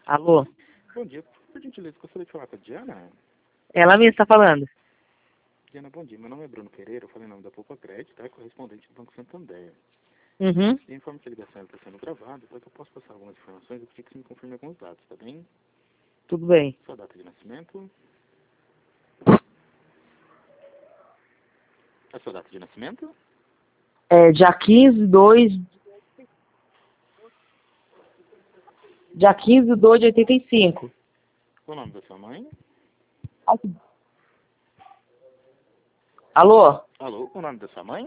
Alô? Bom dia. Por gentileza, gostaria de falar com a Diana. Ela mesma está falando. Diana, bom dia. Meu nome é Bruno Pereira, eu falei em nome da Poupa Crédito, tá? Correspondente do Banco Santander. Uhum. E informo que a ligação está sendo gravada, para que eu possa passar algumas informações, eu queria que você me confirme alguns dados, tá bem? Tudo bem. Sua data de nascimento. A sua data de nascimento? É dia 15/2... Dia 15/2 de 85. O nome da sua mãe? Alô? Alô, o nome da sua mãe?